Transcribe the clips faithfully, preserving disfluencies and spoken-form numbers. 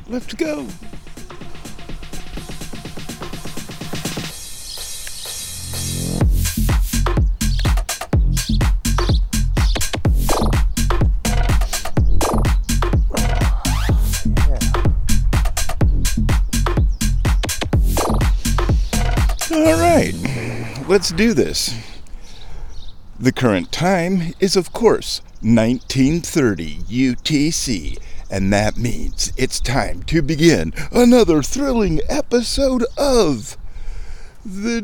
Let's go. All right, let's do this. The current time is, of course, nineteen thirty U T C, and that means it's time to begin another thrilling episode of the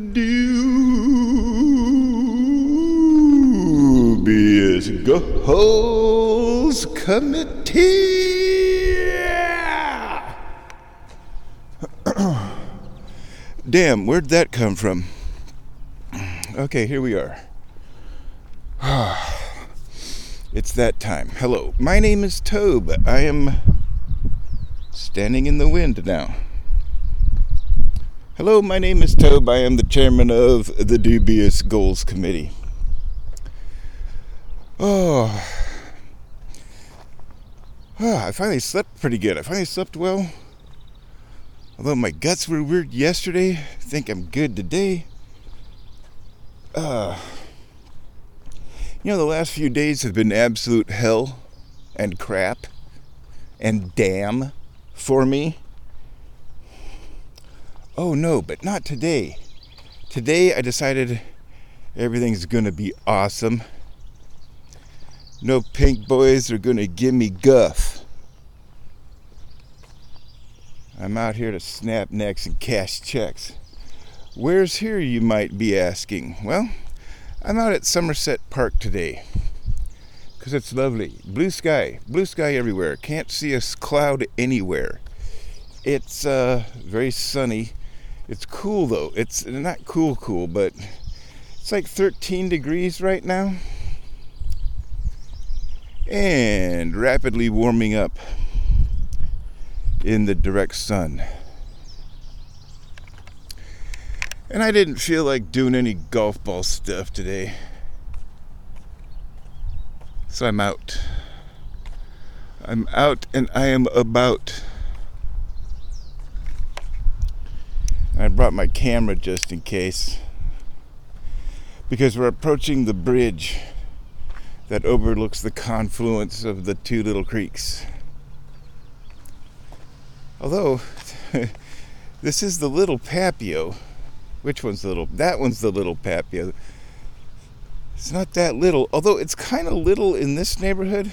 Dubious Goals Committee. Damn, where'd that come from? Okay, here we are. It's that time. Hello, my name is Tobe. I am standing in the wind now. Hello, my name is Tobe. I am the chairman of the Dubious Goals Committee. Oh, oh I finally slept pretty good. I finally slept well. Although my guts were weird yesterday, I think I'm good today. Uh, you know, the last few days have been absolute hell and crap and damn for me. Oh no, but not today. Today I decided everything's gonna be awesome. No pink boys are gonna give me guff. I'm out here to snap necks and cash checks. Where's here, you might be asking? Well, I'm out at Somerset Park today because it's lovely. Blue sky, blue sky everywhere. Can't see a cloud anywhere. It's uh, very sunny. It's cool though. It's not cool cool, but it's like thirteen degrees right now and rapidly warming up in the direct sun. And I didn't feel like doing any golf ball stuff today. So I'm out. I'm out and I am about. I brought my camera just in case, because we're approaching the bridge that overlooks the confluence of the two little creeks. Although, this is the Little Papio. Which one's the little? That one's the Little Papio. It's not that little, although it's kind of little in this neighborhood.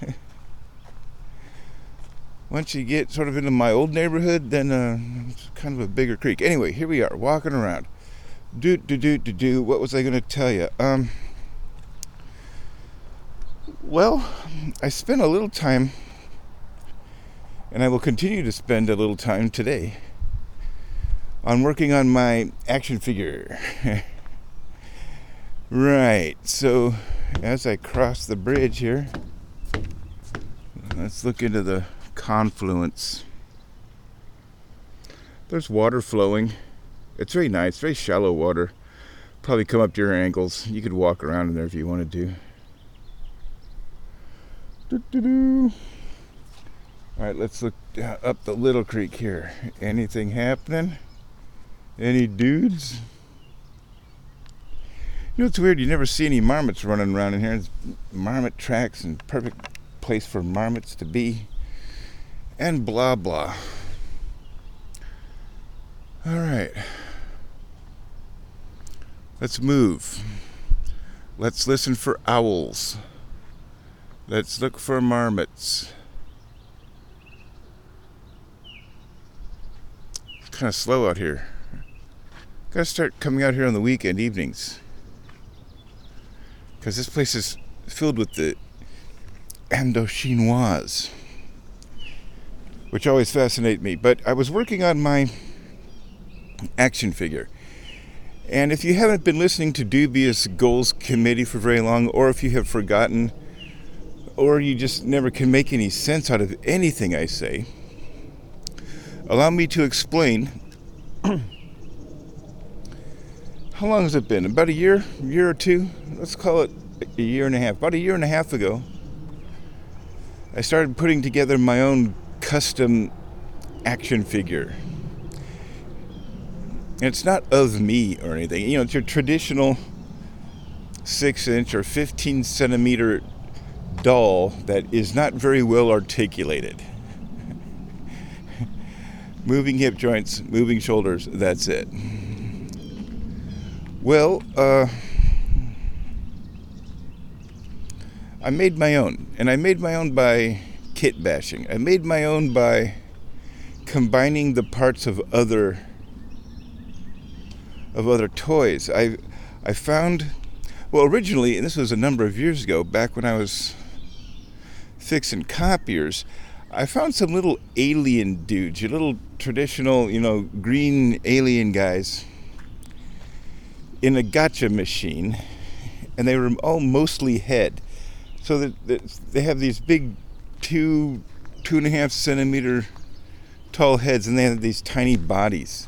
Once you get sort of into my old neighborhood, then uh, it's kind of a bigger creek. Anyway, here we are, walking around. Do, do, do, do, do. What was I going to tell you? Um, well, I spent a little time, and I will continue to spend a little time today on working on my action figure. Right, so as I cross the bridge here, let's look into the confluence. There's water flowing. It's very nice, very shallow water. Probably come up to your ankles. You could walk around in there if you wanted to. Doo-doo-doo. All right, let's look up the little creek here. Anything happening? Any dudes? You know, it's weird. You never see any marmots running around in here. It's marmot tracks and perfect place for marmots to be. And blah, blah. All right. Let's move. Let's listen for owls. Let's look for marmots. It's kind of slow out here. Gotta start coming out here on the weekend evenings, because this place is filled with the Indochinoise, which always fascinate me. But I was working on my action figure, and if you haven't been listening to Dubious Goals Committee for very long, or if you have forgotten, or you just never can make any sense out of anything I say, allow me to explain. How long has it been? About a year, a year or two? Let's call it a year and a half. About a year and a half ago, I started putting together my own custom action figure. And it's not of me or anything. You know, it's your traditional six inch or fifteen centimeter doll that is not very well articulated. Moving hip joints, moving shoulders, that's it. Well, uh, I made my own. And I made my own by kit bashing. I made my own by combining the parts of other of other toys. I I found, well, originally, and this was a number of years ago, back when I was fixing copiers, I found some little alien dudes, your little traditional, you know, green alien guys in a gotcha machine, and they were all mostly head. So that they have these big two, two and a half centimeter tall heads, and they have these tiny bodies.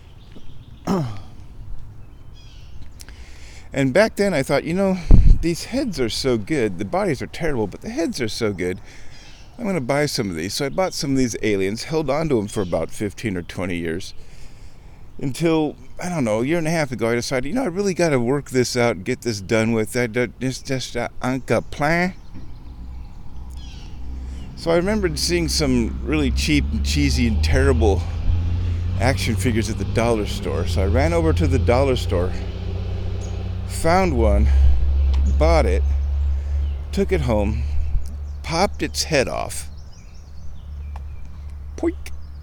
And back then I thought, you know, these heads are so good. The bodies are terrible, but the heads are so good. I'm going to buy some of these. So I bought some of these aliens, held on to them for about fifteen or twenty years. Until, I don't know, a year and a half ago, I decided, you know, I really got to work this out and get this done with. I just, just uh, Anka plan. So I remembered seeing some really cheap and cheesy and terrible action figures at the dollar store. So I ran over to the dollar store, found one, bought it, took it home, popped its head off. Poink.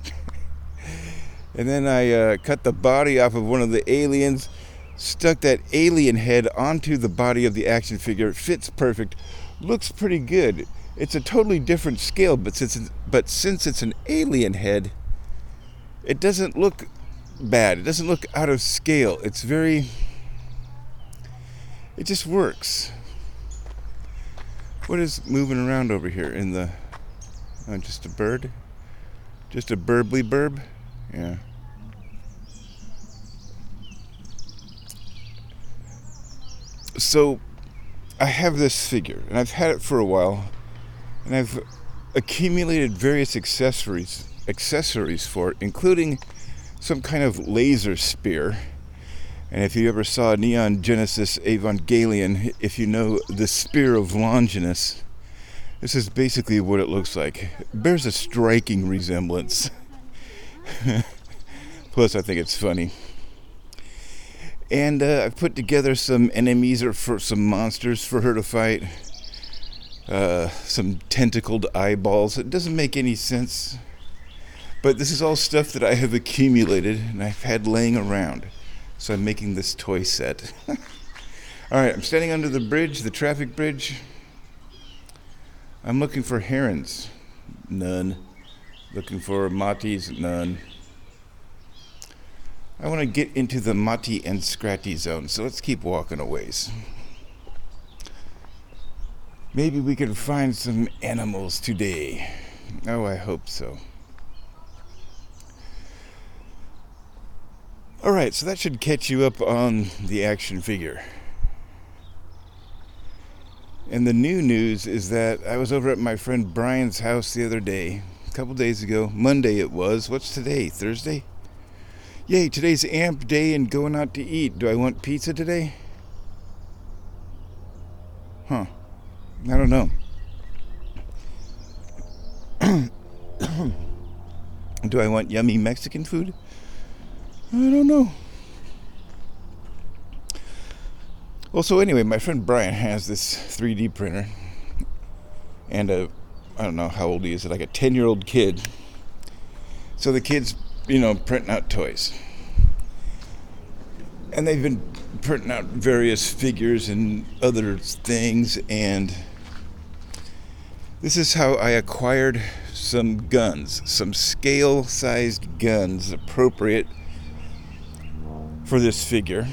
And then I uh, cut the body off of one of the aliens, stuck that alien head onto the body of the action figure. It fits perfect, looks pretty good. It's a totally different scale, but since it's, but since it's an alien head, it doesn't look bad. It doesn't look out of scale. It's very, it just works. What is moving around over here in the, oh, just a bird? Just a burbly burb? Yeah. So, I have this figure, and I've had it for a while, and I've accumulated various accessories, accessories for it, including some kind of laser spear. And if you ever saw Neon Genesis Evangelion, if you know the Spear of Longinus, this is basically what it looks like. It bears a striking resemblance. Plus, I think it's funny. And uh, I've put together some enemies or for some monsters for her to fight. Uh, some tentacled eyeballs. It doesn't make any sense. But this is all stuff that I have accumulated and I've had laying around. So I'm making this toy set. Alright, I'm standing under the bridge, the traffic bridge. I'm looking for herons. None. Looking for matis. None. I want to get into the mati and scratty zone, so let's keep walking a ways. Maybe we can find some animals today. Oh, I hope so. Alright, so that should catch you up on the action figure. And the new news is that I was over at my friend Brian's house the other day, a couple days ago. Monday it was. What's today? Thursday? Yay, today's amp day and going out to eat. Do I want pizza today? Huh. I don't know. Do I want yummy Mexican food? I don't know. Well, so anyway, my friend Brian has this three D printer. And a, I don't know how old he is, like a ten-year-old kid. So the kid's, you know, printing out toys. And they've been printing out various figures and other things, and this is how I acquired some guns, some scale-sized guns appropriate for this figure.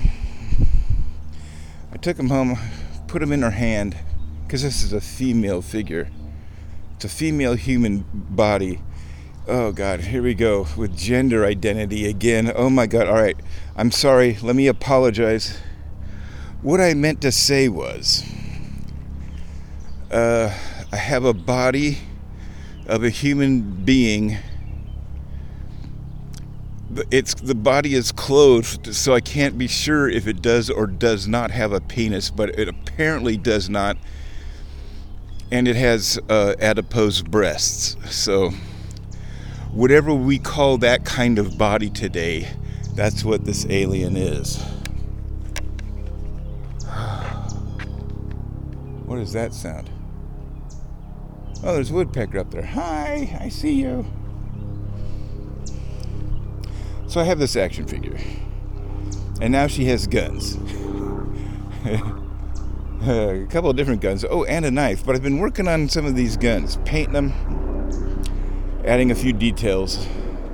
I took them home, put them in her hand, because this is a female figure. It's a female human body. Oh God, here we go with gender identity again. Oh my God, all right. I'm sorry, let me apologize. What I meant to say was, uh, I have a body of a human being it's the body is clothed, so I can't be sure if it does or does not have a penis, but it apparently does not. And it has uh, adipose breasts. So whatever we call that kind of body today, that's what this alien is. What is that sound? Oh, there's a woodpecker up there. Hi, I see you. So I have this action figure. And now she has guns. A couple of different guns. Oh, and a knife. But I've been working on some of these guns. Painting them. Adding a few details.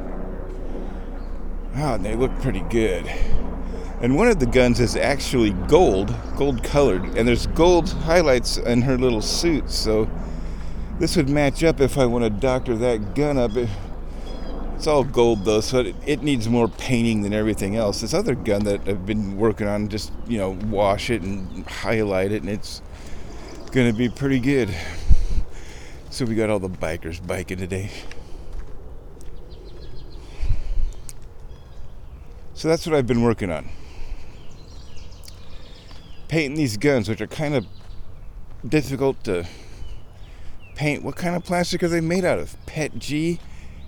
Oh, and they look pretty good. And one of the guns is actually gold. Gold colored. And there's gold highlights in her little suit. So this would match up if I want to doctor that gun up. It's all gold though, so it, it needs more painting than everything else. This other gun that I've been working on, just, you know, wash it and highlight it, and it's gonna be pretty good. So we got all the bikers biking today. So that's what I've been working on. Painting these guns, which are kind of difficult to paint. What kind of plastic are they made out of? P E T G?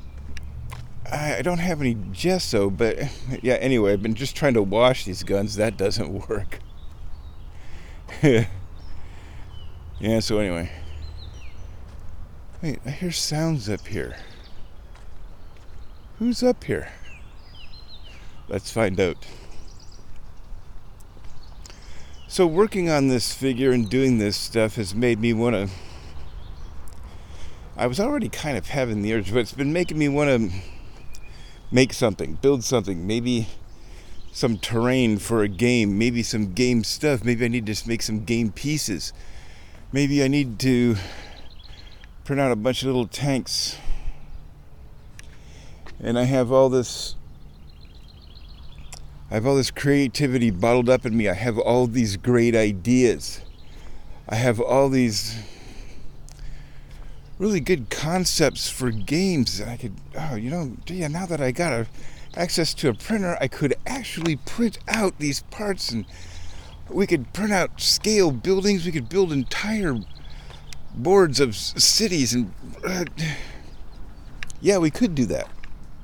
I don't have any gesso, but yeah, anyway, I've been just trying to wash these guns. That doesn't work. Yeah, so anyway. Wait, I hear sounds up here. Who's up here? Let's find out. So working on this figure and doing this stuff has made me want to... I was already kind of having the urge, but it's been making me want to make something, build something, maybe some terrain for a game, maybe some game stuff, maybe I need to make some game pieces, maybe I need to print out a bunch of little tanks. And I have all this I have all this creativity bottled up in me. I have all these great ideas. I have all these really good concepts for games. I could, oh, you know, gee, now that I got a, access to a printer, I could actually print out these parts, and we could print out scale buildings. We could build entire boards of cities, and uh, yeah, we could do that.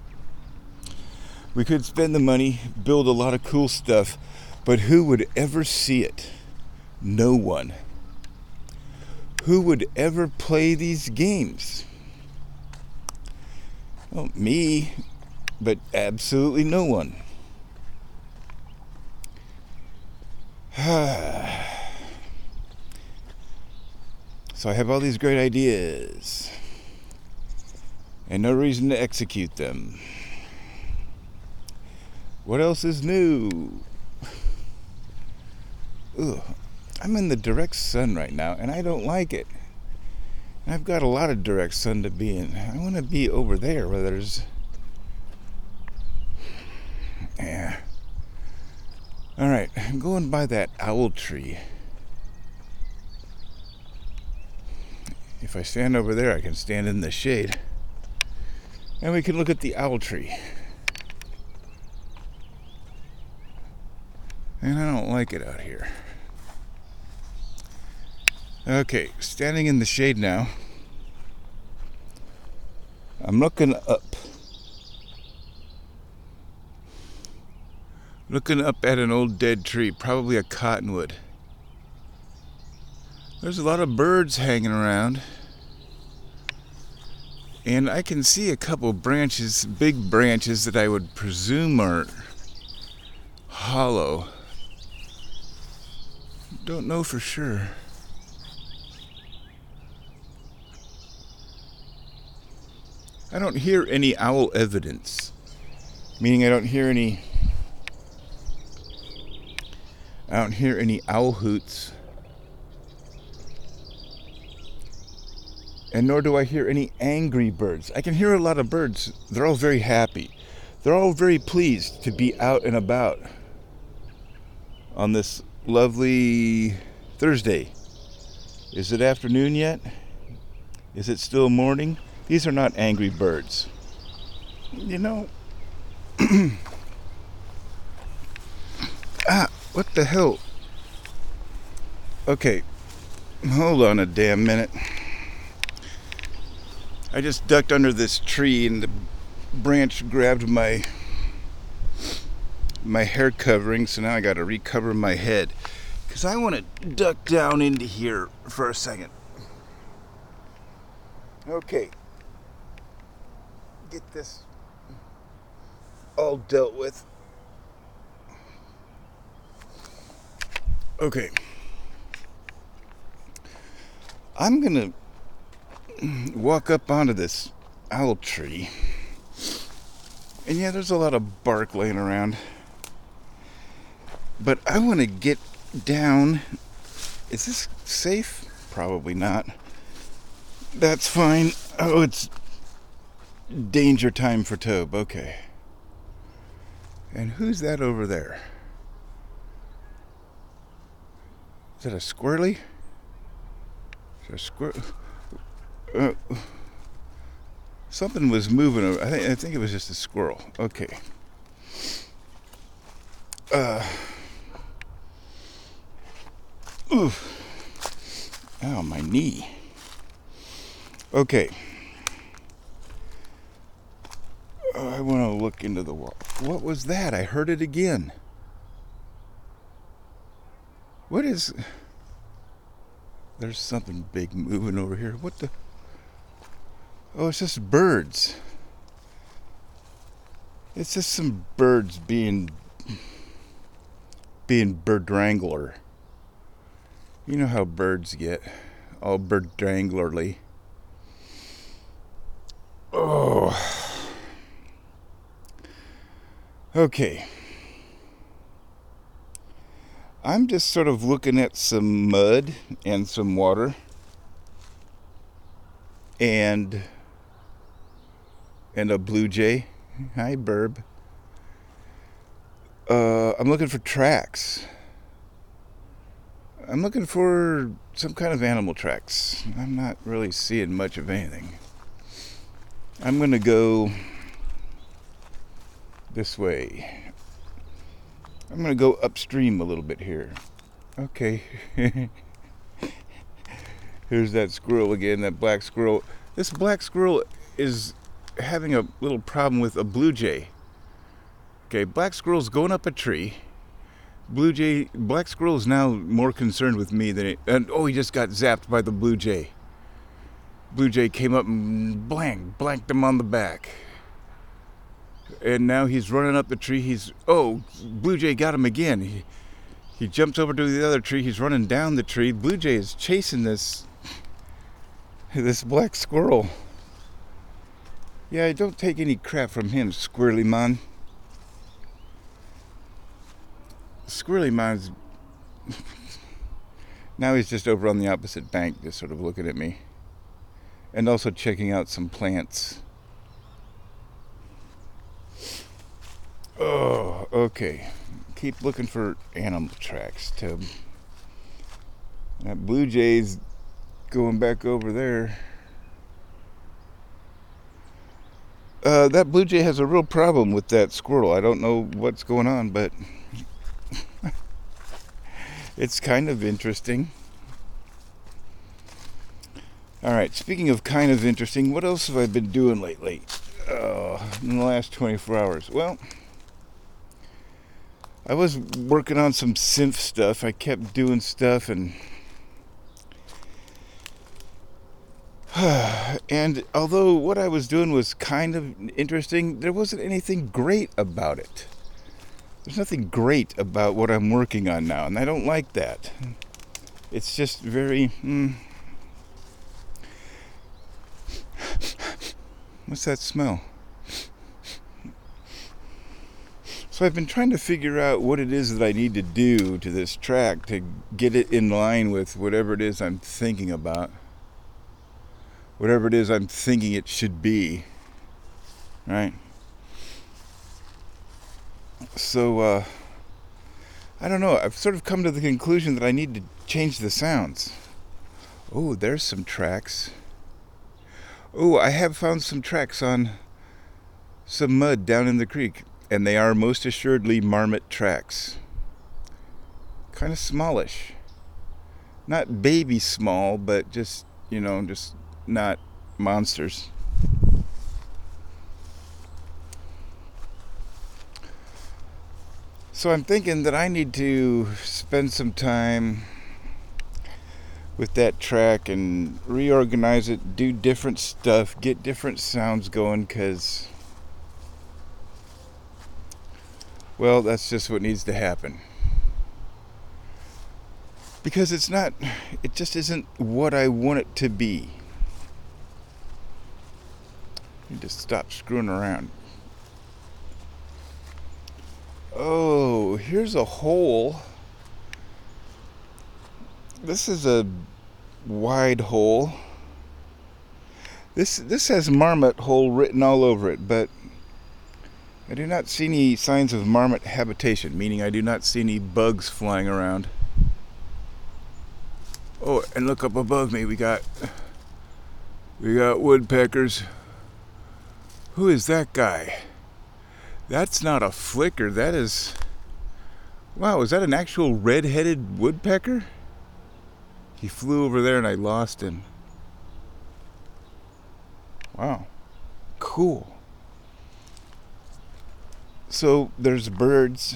We could spend the money, build a lot of cool stuff, but who would ever see it? No one. Who would ever play these games? Well, me, but absolutely no one. So I have all these great ideas, and no reason to execute them. What else is new? Ugh. I'm in the direct sun right now, and I don't like it. And I've got a lot of direct sun to be in. I want to be over there where there's... Yeah. Alright, I'm going by that owl tree. If I stand over there, I can stand in the shade. And we can look at the owl tree. And I don't like it out here. Okay, standing in the shade now. I'm looking up. Looking up at an old dead tree, probably a cottonwood. There's a lot of birds hanging around. And I can see a couple branches, big branches that I would presume are hollow. Don't know for sure. I don't hear any owl evidence, meaning I don't hear any I don't hear any owl hoots, and nor do I hear any angry birds. I can hear a lot of birds. They're all very happy. They're all very pleased to be out and about on this lovely Thursday. Is it afternoon yet? Is it still morning? These are not angry birds. You know, Ah, what the hell? Okay, hold on a damn minute. I just ducked under this tree and the branch grabbed my my hair covering, so now I gotta recover my head. Because I want to duck down into here for a second. Okay. Get this all dealt with. Okay. I'm gonna walk up onto this owl tree. And yeah, there's a lot of bark laying around. But I want to get down. Is this safe? Probably not. That's fine. Oh, it's danger time for Tobe. Okay. And who's that over there? Is that a squirrely? Is that a squirrel? Uh, something was moving over. I think, I think it was just a squirrel. Okay. Uh. Oof. Ow, my knee. Okay. Oh, I want to look into the wall. What was that? I heard it again. What is... There's something big moving over here. What the... Oh, it's just birds. It's just some birds being... being bird wrangler. You know how birds get. All bird wranglerly. Oh. Okay. I'm just sort of looking at some mud and some water. And and a blue jay. Hi, Burb. Uh, I'm looking for tracks. I'm looking for some kind of animal tracks. I'm not really seeing much of anything. I'm gonna go this way. I'm gonna go upstream a little bit here. Okay. Here's that squirrel again, that black squirrel. This black squirrel is having a little problem with a blue jay. Okay, black squirrel's going up a tree. Blue jay, black squirrel is now more concerned with me than it, and oh, he just got zapped by the blue jay. Blue jay came up and blank, blanked him on the back. And now he's running up the tree. He's, oh, blue jay got him again. He, he jumps over to the other tree. He's running down the tree. Blue jay is chasing this, this black squirrel. Yeah, don't take any crap from him, Squirrely Man. Squirrely Man's... now he's just over on the opposite bank, just sort of looking at me. And also checking out some plants. Oh, okay. Keep looking for animal tracks, Tub. That blue jay's going back over there. Uh, that blue jay has a real problem with that squirrel. I don't know what's going on, but it's kind of interesting. Alright, speaking of kind of interesting, what else have I been doing lately? Uh, in the last twenty-four hours? Well, I was working on some synth stuff. I kept doing stuff and... and although what I was doing was kind of interesting, there wasn't anything great about it. There's nothing great about what I'm working on now, and I don't like that. It's just very... Hmm, what's that smell? So I've been trying to figure out what it is that I need to do to this track to get it in line with whatever it is I'm thinking about. Whatever it is I'm thinking it should be. Right? So, uh, I don't know. I've sort of come to the conclusion that I need to change the sounds. Oh, there's some tracks. Oh, I have found some tracks on some mud down in the creek. and they are most assuredly marmot tracks. Kind of smallish. Not baby small, but just, you know, just not monsters. So I'm thinking that I need to spend some time with that track and reorganize it, do different stuff, get different sounds going, because, well, that's just what needs to happen. Because it's not, it just isn't what I want it to be. I need to stop screwing around. Oh, here's a hole. This is a wide hole. This this has marmot hole written all over it, but I do not see any signs of marmot habitation, meaning I do not see any bugs flying around. Oh, and look up above me, we got we got woodpeckers. Who is that guy? That's not a flicker, that is... Wow, is that an actual red-headed woodpecker? He flew over there and I lost him. Wow. Cool. So, there's birds.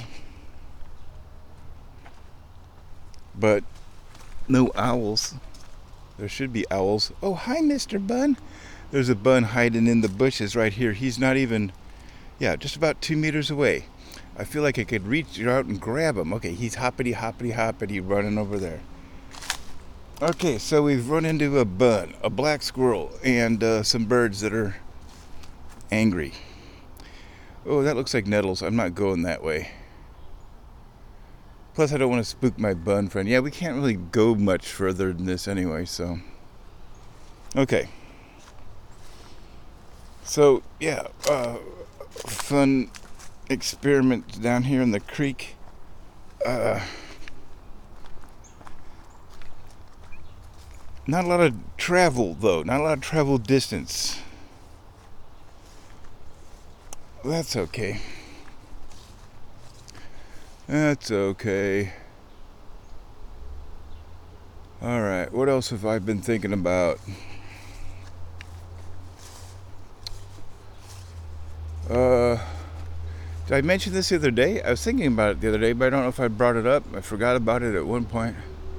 But no owls. There should be owls. Oh, hi, Mister Bun. There's a bun hiding in the bushes right here. He's not even... Yeah, just about two meters away. I feel like I could reach out and grab him. Okay, he's hoppity, hoppity, hoppity running over there. Okay, so we've run into a bun, a black squirrel, and uh, some birds that are angry. Oh, that looks like nettles. I'm not going that way. Plus, I don't want to spook my bun friend. Yeah, we can't really go much further than this anyway, so... Okay. So, yeah, uh... fun experiment down here in the creek. Uh, not a lot of travel though, not a lot of travel distance. That's okay. That's okay. Alright, what else have I been thinking about? Uh, did I mention this the other day? I was thinking about it the other day, but I don't know if I brought it up. I forgot about it at one point.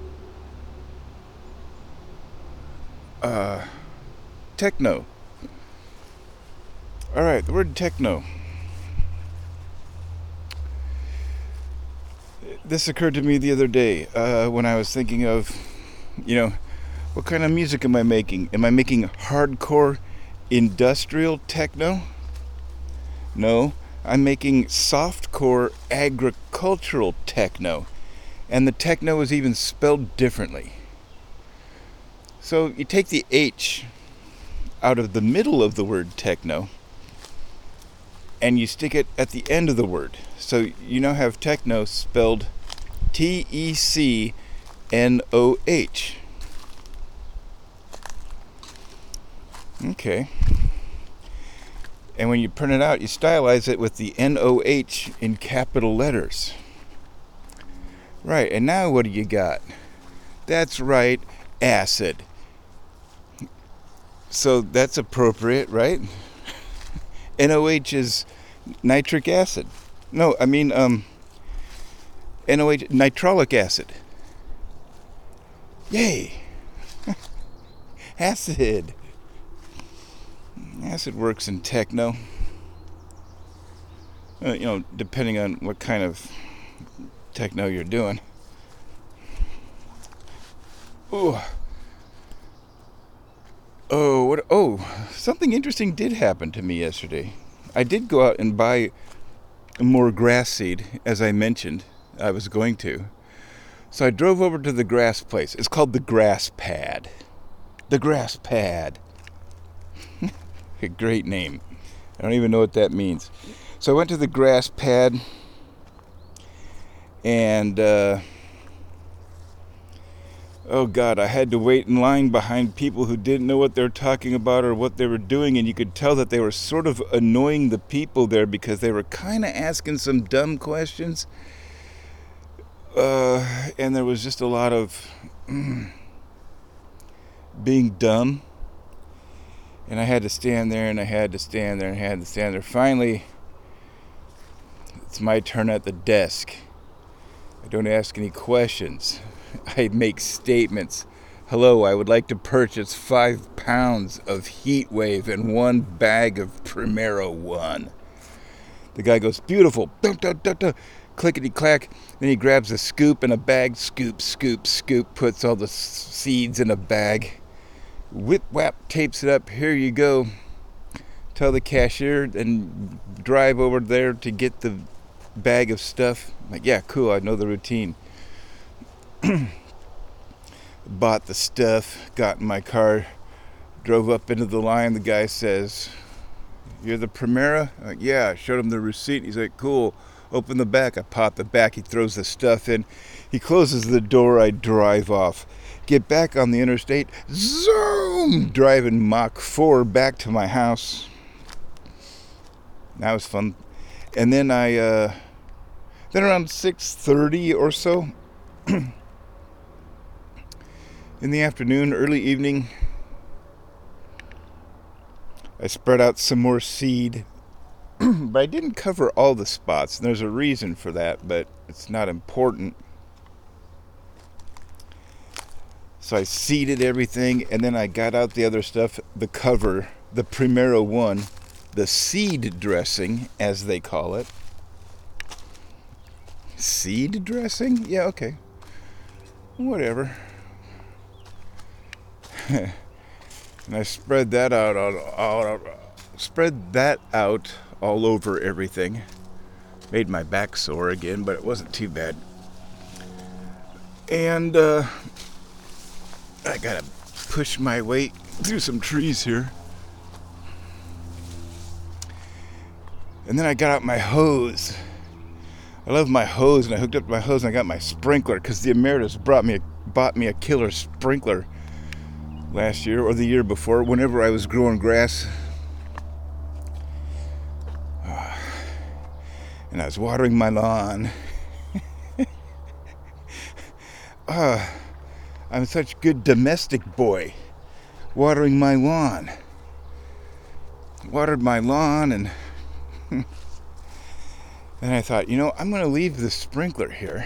Uh, techno. Alright, the word techno. This occurred to me the other day uh, when I was thinking of, you know, what kind of music am I making? Am I making hardcore industrial techno? No, I'm making softcore agricultural techno. And the techno is even spelled differently. So you take the H out of the middle of the word techno and you stick it at the end of the word. So you now have techno spelled T E C N O H. Okay. And when you print it out, you stylize it with the N O H in capital letters. Right, and now what do you got? That's right, acid. So that's appropriate, right? N O H is nitric acid. No, I mean, um, N O H, nitrolic acid. Yay! Acid. Acid works in techno. Uh, you know, depending on what kind of techno you're doing. Ooh. Oh, what? Oh, something interesting did happen to me yesterday. I did go out and buy more grass seed, as I mentioned I was going to. So I drove over to the grass place. It's called the Grass Pad. The Grass Pad. A great name. I don't even know what that means. So I went to the Grass Pad and uh, Oh God, I had to wait in line behind people who didn't know what they were talking about or what they were doing, and you could tell that they were sort of annoying the people there because they were kind of asking some dumb questions. Uh, and there was just a lot of mm, being dumb. And I had to stand there, and I had to stand there, and I had to stand there. Finally, it's my turn at the desk. I don't ask any questions. I make statements. Hello, I would like to purchase five pounds of Heat Wave and one bag of Primero One. The guy goes, beautiful. Dun, dun, dun, dun. Clickety clack. Then he grabs a scoop and a bag. Scoop, scoop, scoop. Puts all the seeds in a bag. Whip, whap, tapes it up. Here you go. Tell the cashier and drive over there to get the bag of stuff. I'm like, yeah, cool. I know the routine. Bought the stuff, got in my car, drove up into the line. The guy says, you're the Primera? I'm like, yeah. I showed him the receipt. He's like, cool. Open the back. I pop the back. He throws the stuff in. He closes the door. I drive off. Get back on the interstate. Zoom! Driving Mach four back to my house. That was fun. And then I, uh, then around six thirty or so, in the afternoon, early evening, I spread out some more seed, but I didn't cover all the spots, and there's a reason for that, but it's not important. So I seeded everything, and then I got out the other stuff, the cover, the Primero One, the seed dressing, as they call it. Seed dressing? Yeah, okay. Whatever. And I spread that out, all, all, spread that out all over everything. Made my back sore again, but it wasn't too bad. And uh, I gotta push my way through some trees here. And then I got out my hose. I love my hose, and I hooked up my hose, and I got my sprinkler because the Emeritus brought me a, bought me a killer sprinkler last year or the year before, whenever I was growing grass. Uh, and I was watering my lawn. uh, I'm such a good domestic boy, watering my lawn. Watered my lawn, and then I thought, you know, I'm going to leave the sprinkler here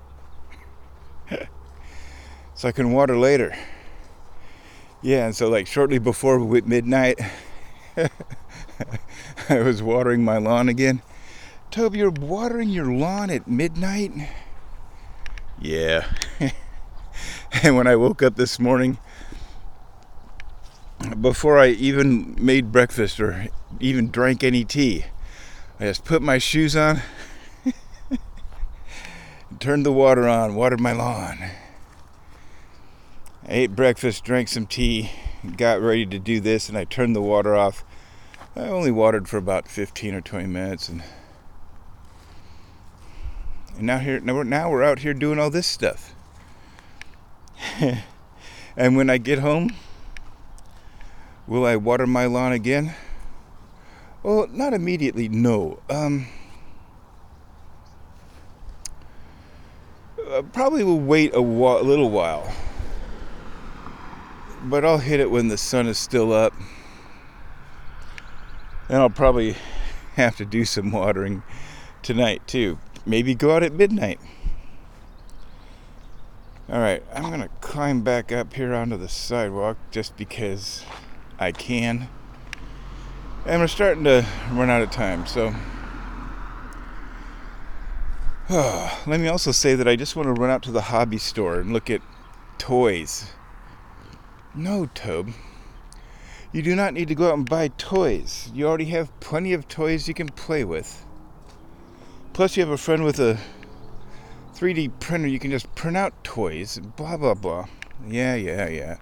so I can water later. Yeah, and so like shortly before midnight, I was watering my lawn again. Toby, you're watering your lawn at midnight? Yeah. And when I woke up this morning, before I even made breakfast or even drank any tea, I just put my shoes on, turned the water on, watered my lawn. I ate breakfast, drank some tea, got ready to do this, and I turned the water off. I only watered for about fifteen or twenty minutes, and and now here now we're, now we're out here doing all this stuff. And when I get home, will I water my lawn again? Well, not immediately, no. Um, uh, probably will wait a, wa- a little while. But I'll hit it when the sun is still up. And I'll probably have to do some watering tonight too. Maybe go out at midnight. Alright, I'm going to climb back up here onto the sidewalk just because I can. And we're starting to run out of time, so oh, let me also say that I just want to run out to the hobby store and look at toys. No, Tobe. You do not need to go out and buy toys. You already have plenty of toys you can play with. Plus, you have a friend with a three D printer. You can just print out toys. Blah, blah, blah. Yeah, yeah, yeah.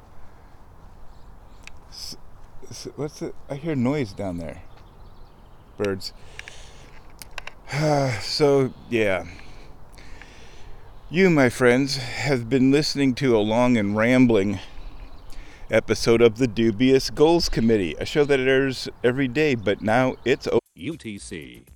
So, so what's it? I hear noise down there. Birds. So, yeah. You, my friends, have been listening to a long and rambling episode of the Dubious Goals Committee, a show that airs every day, but now it's U T C